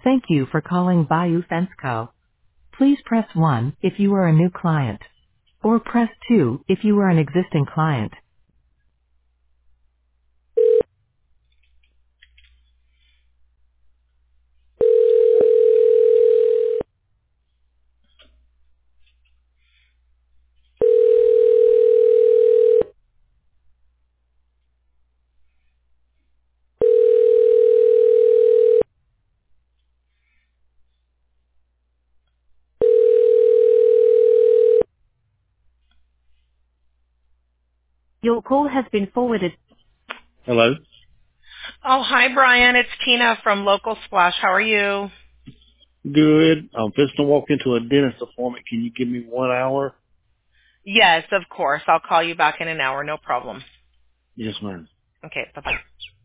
Thank you for calling Bayou Fence Co. Please press 1 if you are a new client, or press 2 if you are an existing client. Your call has been forwarded. Hello. Oh, hi, Brian. It's Tina from Local Splash. How are you? Good. I'm just to walk into a dentist appointment. Can you give me 1 hour? Yes, of course. I'll call you back in an hour. No problem. Yes, ma'am. Okay, bye-bye.